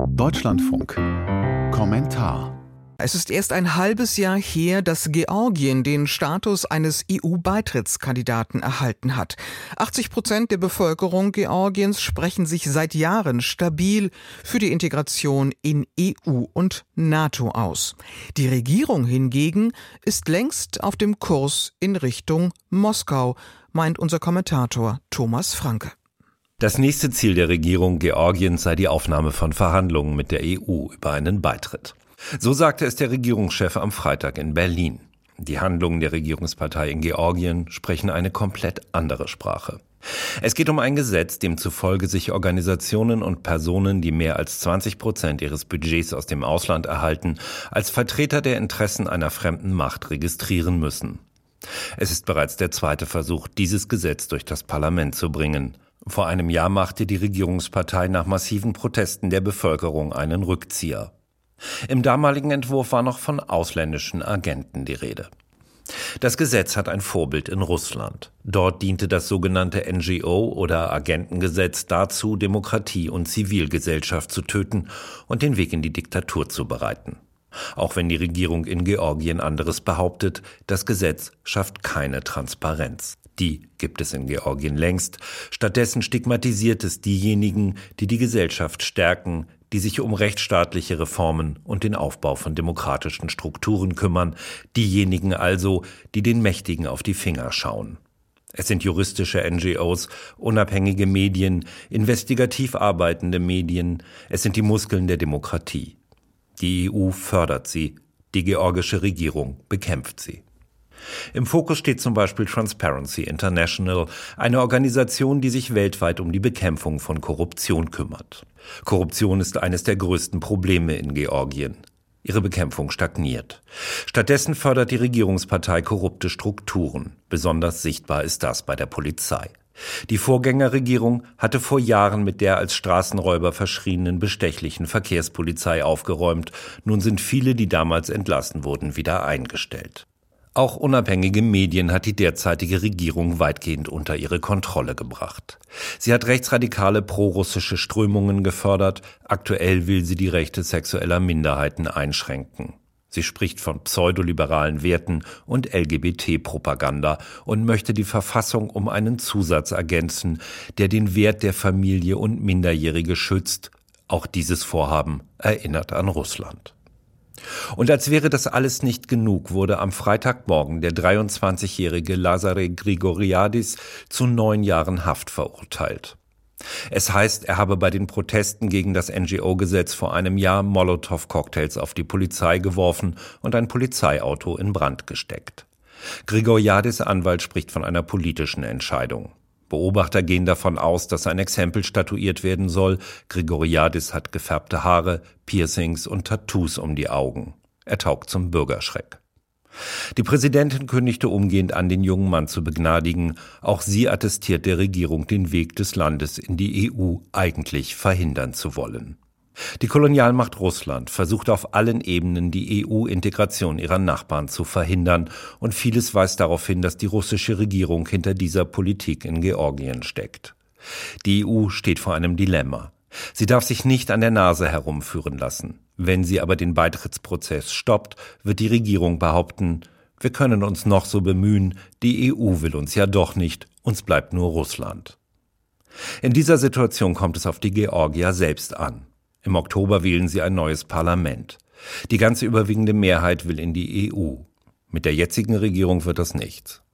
Deutschlandfunk. Kommentar. Es ist erst ein halbes Jahr her, dass Georgien den Status eines EU-Beitrittskandidaten erhalten hat. 80% der Bevölkerung Georgiens sprechen sich seit Jahren stabil für die Integration in EU und NATO aus. Die Regierung hingegen ist längst auf dem Kurs in Richtung Moskau, meint unser Kommentator Thomas Franke. Das nächste Ziel der Regierung Georgiens sei die Aufnahme von Verhandlungen mit der EU über einen Beitritt. So sagte es der Regierungschef am Freitag in Berlin. Die Handlungen der Regierungspartei in Georgien sprechen eine komplett andere Sprache. Es geht um ein Gesetz, demzufolge sich Organisationen und Personen, die mehr als 20% ihres Budgets aus dem Ausland erhalten, als Vertreter der Interessen einer fremden Macht registrieren müssen. Es ist bereits der zweite Versuch, dieses Gesetz durch das Parlament zu bringen. Vor einem Jahr machte die Regierungspartei nach massiven Protesten der Bevölkerung einen Rückzieher. Im damaligen Entwurf war noch von ausländischen Agenten die Rede. Das Gesetz hat ein Vorbild in Russland. Dort diente das sogenannte NGO- oder Agentengesetz dazu, Demokratie und Zivilgesellschaft zu töten und den Weg in die Diktatur zu bereiten. Auch wenn die Regierung in Georgien anderes behauptet, das Gesetz schafft keine Transparenz. Die gibt es in Georgien längst. Stattdessen stigmatisiert es diejenigen, die die Gesellschaft stärken, die sich um rechtsstaatliche Reformen und den Aufbau von demokratischen Strukturen kümmern, diejenigen also, die den Mächtigen auf die Finger schauen. Es sind juristische NGOs, unabhängige Medien, investigativ arbeitende Medien, es sind die Muskeln der Demokratie. Die EU fördert sie, die georgische Regierung bekämpft sie. Im Fokus steht zum Beispiel Transparency International, eine Organisation, die sich weltweit um die Bekämpfung von Korruption kümmert. Korruption ist eines der größten Probleme in Georgien. Ihre Bekämpfung stagniert. Stattdessen fördert die Regierungspartei korrupte Strukturen. Besonders sichtbar ist das bei der Polizei. Die Vorgängerregierung hatte vor Jahren mit der als Straßenräuber verschrienen bestechlichen Verkehrspolizei aufgeräumt. Nun sind viele, die damals entlassen wurden, wieder eingestellt. Auch unabhängige Medien hat die derzeitige Regierung weitgehend unter ihre Kontrolle gebracht. Sie hat rechtsradikale prorussische Strömungen gefördert. Aktuell will sie die Rechte sexueller Minderheiten einschränken. Sie spricht von pseudoliberalen Werten und LGBT-Propaganda und möchte die Verfassung um einen Zusatz ergänzen, der den Wert der Familie und Minderjährige schützt. Auch dieses Vorhaben erinnert an Russland. Und als wäre das alles nicht genug, wurde am Freitagmorgen der 23-jährige Lazare Grigoriadis zu 9 Jahren Haft verurteilt. Es heißt, er habe bei den Protesten gegen das NGO-Gesetz vor einem Jahr Molotow-Cocktails auf die Polizei geworfen und ein Polizeiauto in Brand gesteckt. Grigoriadis' Anwalt spricht von einer politischen Entscheidung. Beobachter gehen davon aus, dass ein Exempel statuiert werden soll. Grigoriadis hat gefärbte Haare, Piercings und Tattoos um die Augen. Er taugt zum Bürgerschreck. Die Präsidentin kündigte umgehend an, den jungen Mann zu begnadigen. Auch sie attestiert der Regierung, den Weg des Landes in die EU eigentlich verhindern zu wollen. Die Kolonialmacht Russland versucht auf allen Ebenen, die EU-Integration ihrer Nachbarn zu verhindern, und vieles weist darauf hin, dass die russische Regierung hinter dieser Politik in Georgien steckt. Die EU steht vor einem Dilemma. Sie darf sich nicht an der Nase herumführen lassen. Wenn sie aber den Beitrittsprozess stoppt, wird die Regierung behaupten, wir können uns noch so bemühen, die EU will uns ja doch nicht, uns bleibt nur Russland. In dieser Situation kommt es auf die Georgier selbst an. Im Oktober wählen sie ein neues Parlament. Die ganz überwiegende Mehrheit will in die EU. Mit der jetzigen Regierung wird das nichts.